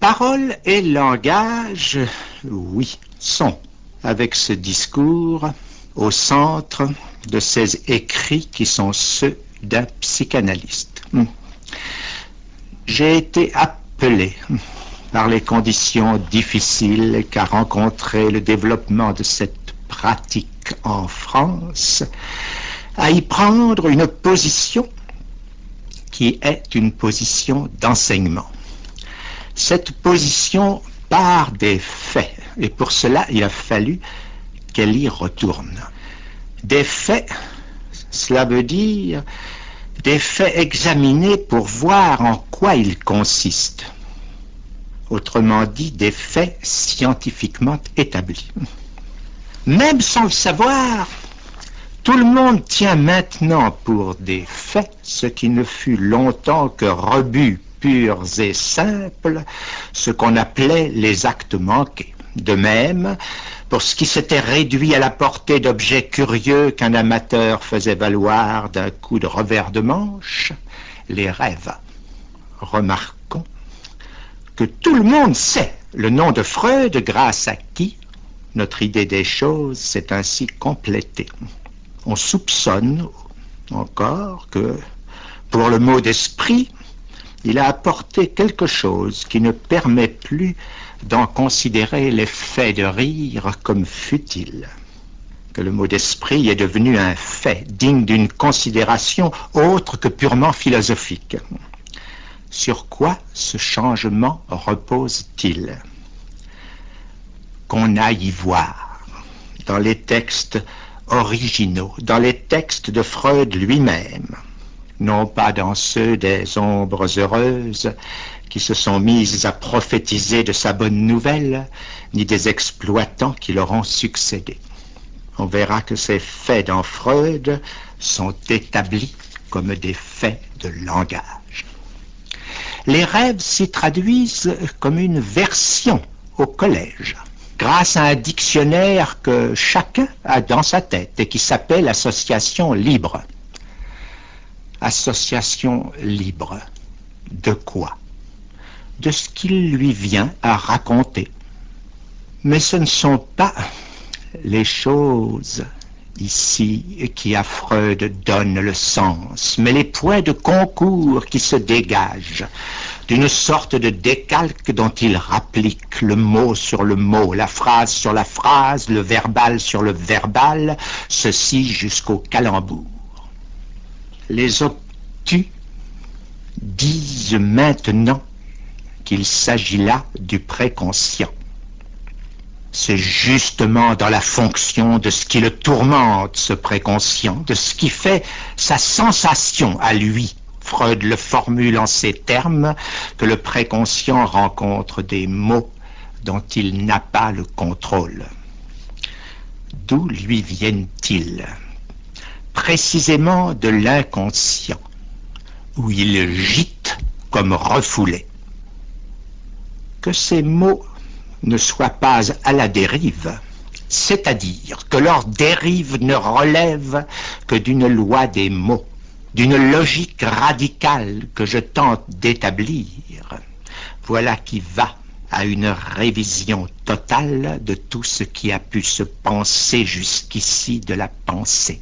Parole et langage, oui, sont, avec ce discours, au centre de ces écrits qui sont ceux d'un psychanalyste. J'ai été appelé par les conditions difficiles qu'a rencontré le développement de cette pratique en France à y prendre une position qui est une position d'enseignement. Cette position part des faits, et pour cela, il a fallu qu'elle y retourne. Des faits, cela veut dire des faits examinés pour voir en quoi ils consistent. Autrement dit, des faits scientifiquement établis. Même sans le savoir, tout le monde tient maintenant pour des faits ce qui ne fut longtemps que rebut purs et simples, ce qu'on appelait les actes manqués. De même, pour ce qui s'était réduit à la portée d'objets curieux qu'un amateur faisait valoir d'un coup de revers de manche, les rêves. Remarquons que tout le monde sait le nom de Freud, grâce à qui notre idée des choses s'est ainsi complétée. On soupçonne encore que, pour le mot d'esprit, il a apporté quelque chose qui ne permet plus d'en considérer l'effet de rire comme futile. Que le mot d'esprit est devenu un fait, digne d'une considération autre que purement philosophique. Sur quoi ce changement repose-t-il? Qu'on aille y voir, dans les textes originaux, dans les textes de Freud lui-même, non pas dans ceux des ombres heureuses qui se sont mises à prophétiser de sa bonne nouvelle, ni des exploitants qui leur ont succédé. On verra que ces faits dans Freud sont établis comme des faits de langage. Les rêves s'y traduisent comme une version au collège, grâce à un dictionnaire que chacun a dans sa tête et qui s'appelle association libre. Association libre. De quoi? De ce qu'il lui vient à raconter. Mais ce ne sont pas les choses ici qui à Freud donnent le sens, mais les points de concours qui se dégagent d'une sorte de décalque dont il rapplique le mot sur le mot, la phrase sur la phrase, le verbal sur le verbal, ceci jusqu'au calembour. Les obtus disent maintenant qu'il s'agit là du préconscient. C'est justement dans la fonction de ce qui le tourmente, ce préconscient, de ce qui fait sa sensation à lui, Freud le formule en ces termes, que le préconscient rencontre des mots dont il n'a pas le contrôle. D'où lui viennent-ils? Précisément de l'inconscient, où il gîte comme refoulé. Que ces mots ne soient pas à la dérive, c'est-à-dire que leur dérive ne relève que d'une loi des mots, d'une logique radicale que je tente d'établir, voilà qui va à une révision totale de tout ce qui a pu se penser jusqu'ici de la pensée.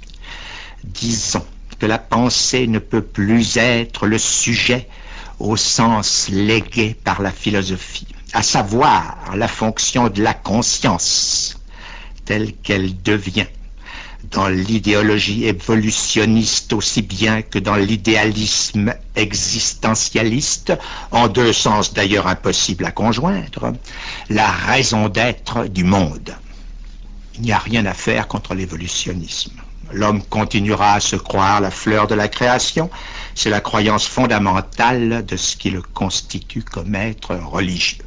Disons que la pensée ne peut plus être le sujet au sens légué par la philosophie, à savoir la fonction de la conscience, telle qu'elle devient dans l'idéologie évolutionniste aussi bien que dans l'idéalisme existentialiste, en deux sens d'ailleurs impossibles à conjoindre, la raison d'être du monde. Il n'y a rien à faire contre l'évolutionnisme. L'homme continuera à se croire la fleur de la création, c'est la croyance fondamentale de ce qui le constitue comme être religieux.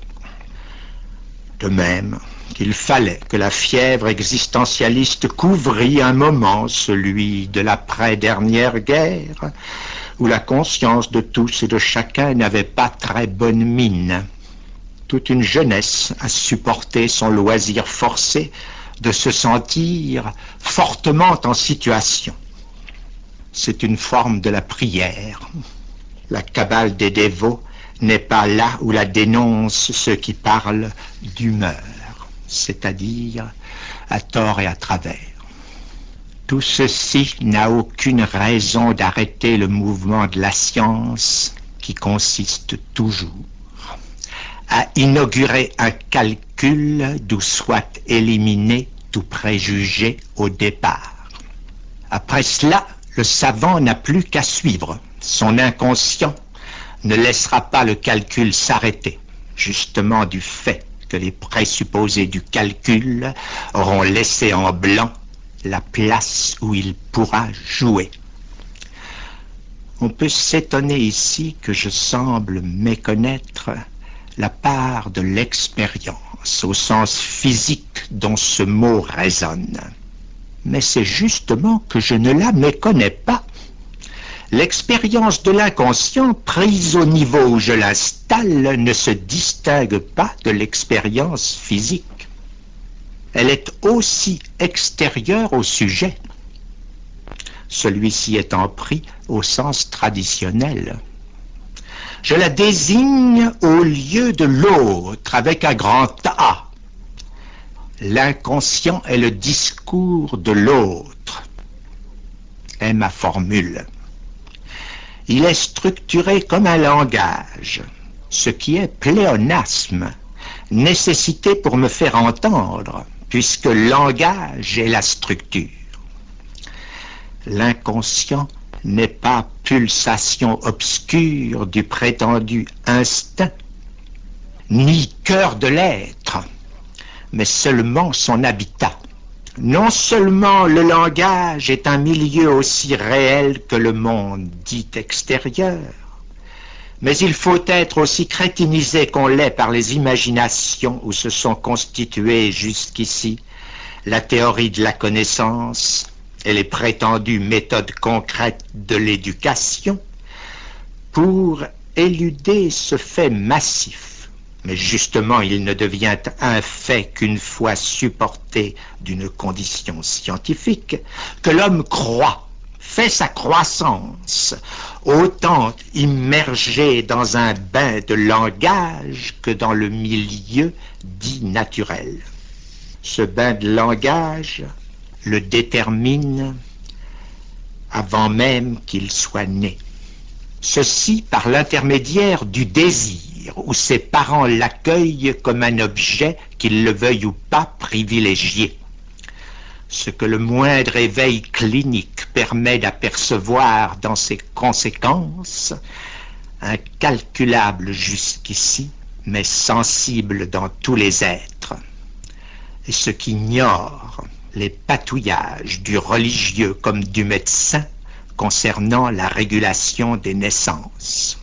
De même qu'il fallait que la fièvre existentialiste couvrît un moment celui de l'après-dernière guerre, où la conscience de tous et de chacun n'avait pas très bonne mine. Toute une jeunesse a supporté son loisir forcé de se sentir fortement en situation. C'est une forme de la prière. La cabale des dévots n'est pas là où la dénoncent ceux qui parlent d'humeur, c'est-à-dire à tort et à travers. Tout ceci n'a aucune raison d'arrêter le mouvement de la science qui consiste toujours à inaugurer un calcul d'où soit éliminé tout préjugé au départ. Après cela, le savant n'a plus qu'à suivre. Son inconscient ne laissera pas le calcul s'arrêter, justement du fait que les présupposés du calcul auront laissé en blanc la place où il pourra jouer. On peut s'étonner ici que je semble méconnaître la part de l'expérience au sens physique dont ce mot résonne. Mais c'est justement que je ne la méconnais pas. L'expérience de l'inconscient, prise au niveau où je l'installe, ne se distingue pas de l'expérience physique. Elle est aussi extérieure au sujet, celui-ci étant pris au sens traditionnel. Je la désigne au lieu de l'autre avec un grand A. L'inconscient est le discours de l'autre, est ma formule. Il est structuré comme un langage, ce qui est pléonasme, nécessité pour me faire entendre, puisque le langage est la structure. L'inconscient n'est pas pulsation obscure du prétendu instinct, ni cœur de l'être, mais seulement son habitat. Non seulement le langage est un milieu aussi réel que le monde dit extérieur, mais il faut être aussi crétinisé qu'on l'est par les imaginations où se sont constituées jusqu'ici la théorie de la connaissance et les prétendues méthodes concrètes de l'éducation pour éluder ce fait massif. Mais justement, il ne devient un fait qu'une fois supporté d'une condition scientifique, que l'homme croit, fait sa croissance, autant immergé dans un bain de langage que dans le milieu dit naturel. Ce bain de langage le détermine avant même qu'il soit né. Ceci par l'intermédiaire du désir, où ses parents l'accueillent comme un objet, qu'ils le veuillent ou pas, privilégié. Ce que le moindre éveil clinique permet d'apercevoir dans ses conséquences, incalculable jusqu'ici, mais sensible dans tous les êtres. Et ce qu'ignore les patouillages du religieux comme du médecin concernant la régulation des naissances.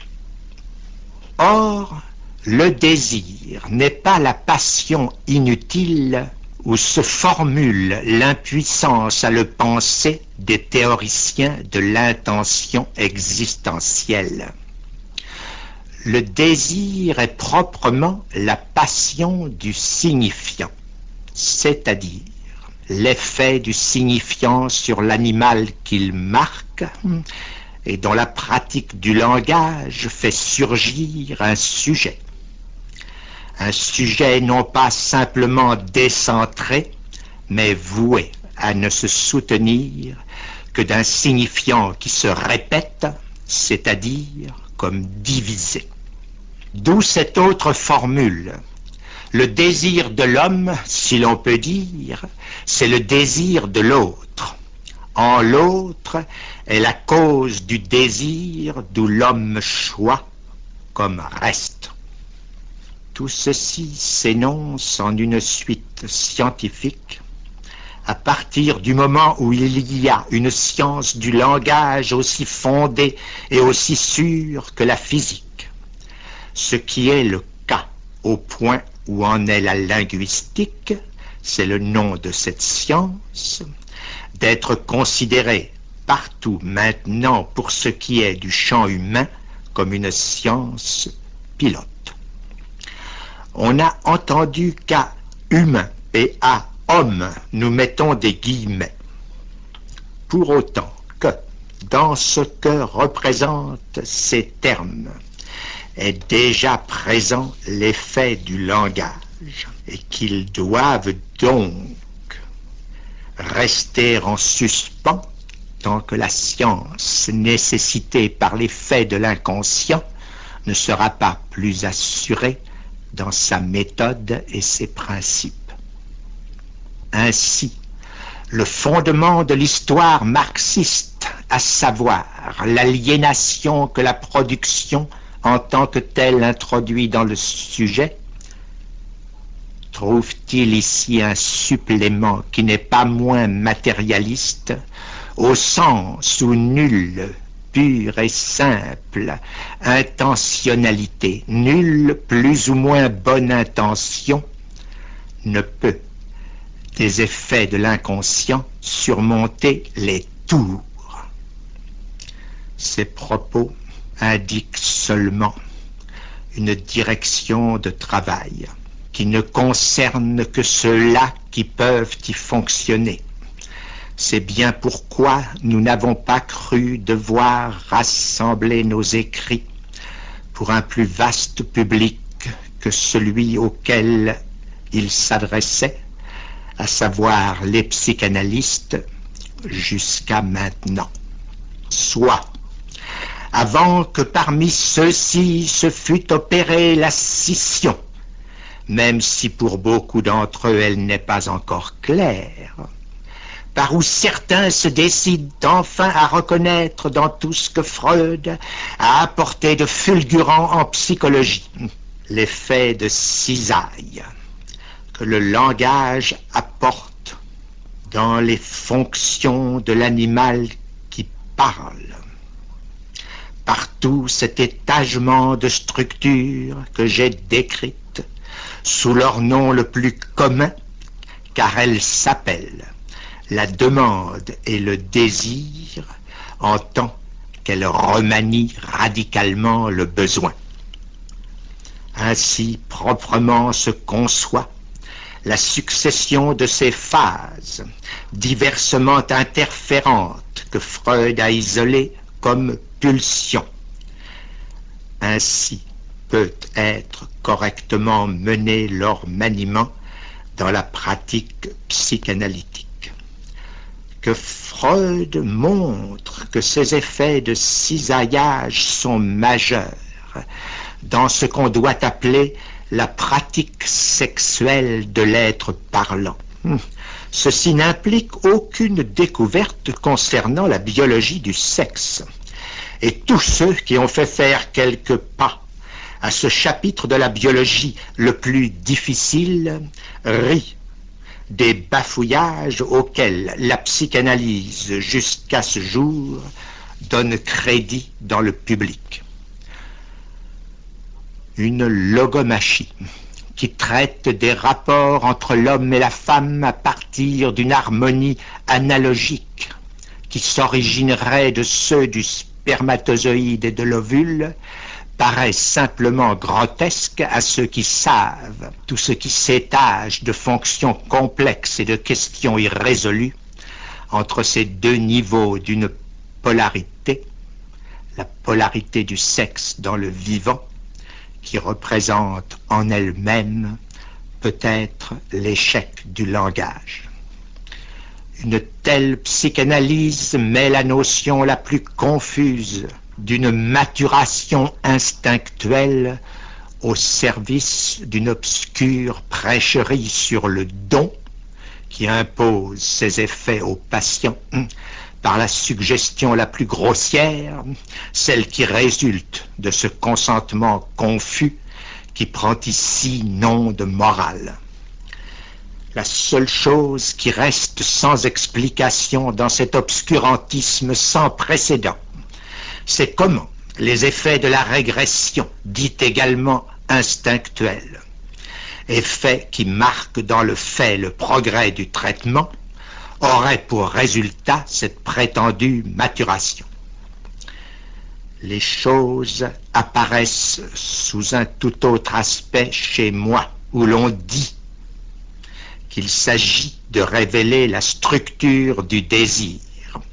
Or, le désir n'est pas la passion inutile où se formule l'impuissance à le penser des théoriciens de l'intention existentielle. Le désir est proprement la passion du signifiant, c'est-à-dire l'effet du signifiant sur l'animal qu'il marque et dont la pratique du langage fait surgir un sujet. Un sujet non pas simplement décentré, mais voué à ne se soutenir que d'un signifiant qui se répète, c'est-à-dire comme divisé. D'où cette autre formule. Le désir de l'homme, si l'on peut dire, c'est le désir de l'autre. En l'autre est la cause du désir d'où l'homme choisit comme reste. Tout ceci s'énonce en une suite scientifique à partir du moment où il y a une science du langage aussi fondée et aussi sûre que la physique, ce qui est le cas au point où en est la linguistique, c'est le nom de cette science, d'être considérée partout maintenant pour ce qui est du champ humain comme une science pilote. On n'a entendu qu'à humain et à homme nous mettons des guillemets. Pour autant que, dans ce que représentent ces termes, est déjà présent l'effet du langage et qu'ils doivent donc rester en suspens tant que la science nécessitée par l'effet de l'inconscient ne sera pas plus assurée dans sa méthode et ses principes. Ainsi, le fondement de l'histoire marxiste, à savoir l'aliénation que la production en tant que telle introduit dans le sujet, trouve-t-il ici un supplément qui n'est pas moins matérialiste, au sens où nulle, pure et simple intentionnalité, nulle plus ou moins bonne intention ne peut, des effets de l'inconscient, surmonter les tours. Ces propos indiquent seulement une direction de travail qui ne concerne que ceux-là qui peuvent y fonctionner. C'est bien pourquoi nous n'avons pas cru devoir rassembler nos écrits pour un plus vaste public que celui auquel ils s'adressaient, à savoir les psychanalystes, jusqu'à maintenant. Soit, avant que parmi ceux-ci se fût opérée la scission, même si pour beaucoup d'entre eux elle n'est pas encore claire, par où certains se décident enfin à reconnaître dans tout ce que Freud a apporté de fulgurant en psychologie, l'effet de cisaille que le langage apporte dans les fonctions de l'animal qui parle. Partout cet étagement de structures que j'ai décrites sous leur nom le plus commun, car elles s'appellent la demande et le désir, en tant qu'elles remanient radicalement le besoin. Ainsi proprement se conçoit la succession de ces phases, diversement interférentes, que Freud a isolées comme pulsions. Ainsi peut être correctement mené leur maniement dans la pratique psychanalytique. Que Freud montre que ces effets de cisaillage sont majeurs dans ce qu'on doit appeler la pratique sexuelle de l'être parlant. Ceci n'implique aucune découverte concernant la biologie du sexe. Et tous ceux qui ont fait faire quelques pas à ce chapitre de la biologie le plus difficile rient des bafouillages auxquels la psychanalyse jusqu'à ce jour donne crédit dans le public. Une logomachie qui traite des rapports entre l'homme et la femme à partir d'une harmonie analogique qui s'originerait de ceux du spermatozoïde et de l'ovule paraît simplement grotesque à ceux qui savent tout ce qui s'étage de fonctions complexes et de questions irrésolues entre ces deux niveaux d'une polarité, la polarité du sexe dans le vivant, qui représente en elle-même peut-être l'échec du langage. Une telle psychanalyse met la notion la plus confuse d'une maturation instinctuelle au service d'une obscure prêcherie sur le don qui impose ses effets aux patients par la suggestion la plus grossière, celle qui résulte de ce consentement confus qui prend ici nom de morale. La seule chose qui reste sans explication dans cet obscurantisme sans précédent, c'est comment les effets de la régression, dite également instinctuelle, effets qui marquent dans le fait le progrès du traitement, auraient pour résultat cette prétendue maturation. Les choses apparaissent sous un tout autre aspect chez moi, où l'on dit qu'il s'agit de révéler la structure du désir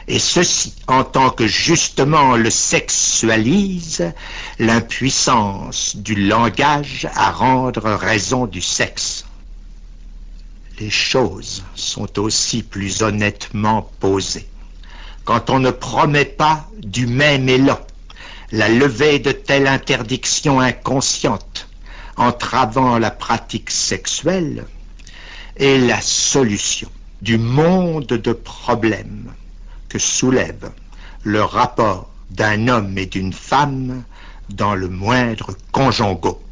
et ceci en tant que justement le sexualise l'impuissance du langage à rendre raison du sexe. Les choses sont aussi plus honnêtement posées quand on ne promet pas du même élan la levée de telles interdictions inconscientes entravant la pratique sexuelle et la solution du monde de problèmes que soulève le rapport d'un homme et d'une femme dans le moindre conjongo.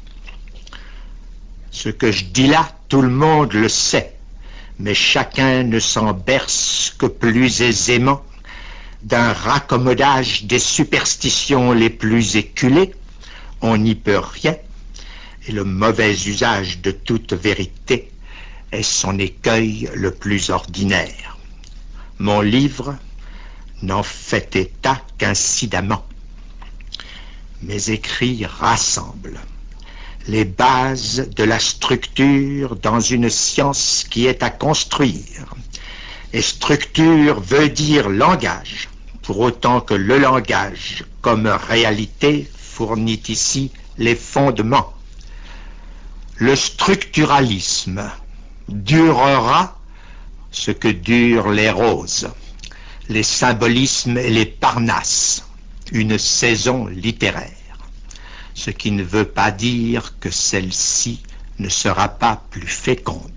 Ce que je dis là, tout le monde le sait, mais chacun ne s'en berce que plus aisément d'un raccommodage des superstitions les plus éculées. On n'y peut rien, et le mauvais usage de toute vérité est son écueil le plus ordinaire. Mon livre n'en fait état qu'incidemment. Mes écrits rassemblent les bases de la structure dans une science qui est à construire. Et structure veut dire langage, pour autant que le langage, comme réalité, fournit ici les fondements. Le structuralisme durera ce que durent les roses, les symbolismes et les parnasses, une saison littéraire. Ce qui ne veut pas dire que celle-ci ne sera pas plus féconde.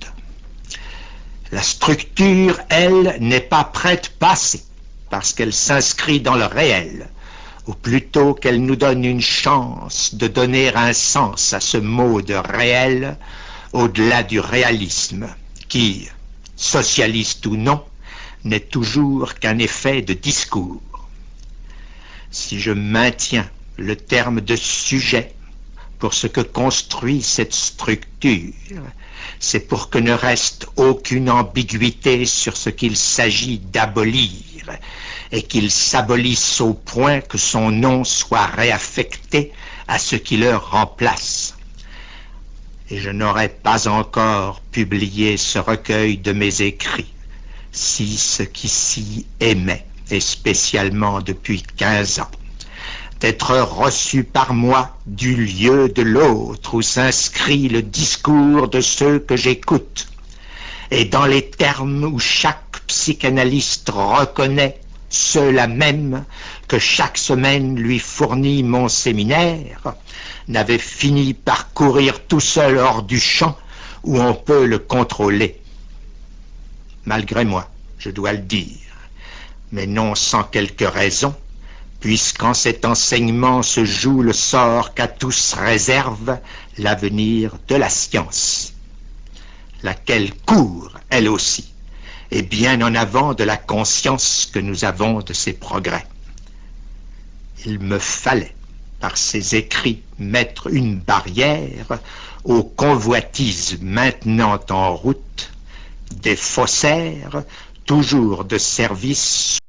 La structure, elle, n'est pas prête passée, parce qu'elle s'inscrit dans le réel, ou plutôt qu'elle nous donne une chance de donner un sens à ce mot de réel, au-delà du réalisme, qui, socialiste ou non, n'est toujours qu'un effet de discours. Si je maintiens le terme de sujet pour ce que construit cette structure, c'est pour que ne reste aucune ambiguïté sur ce qu'il s'agit d'abolir, et qu'il s'abolisse au point que son nom soit réaffecté à ce qui le remplace. Et je n'aurais pas encore publié ce recueil de mes écrits si ce qui s'y émet, et spécialement depuis 15 ans, d'être reçu par moi du lieu de l'autre où s'inscrit le discours de ceux que j'écoute, et dans les termes où chaque psychanalyste reconnaît ceux-là même que chaque semaine lui fournit mon séminaire, n'avait fini par courir tout seul hors du champ où on peut le contrôler. Malgré moi, je dois le dire, mais non sans quelque raison, puisqu'en cet enseignement se joue le sort qu'à tous réserve l'avenir de la science, laquelle court, elle aussi, et bien en avant de la conscience que nous avons de ses progrès. Il me fallait, par ces écrits, mettre une barrière aux convoitises maintenant en route, des faussaires, toujours de service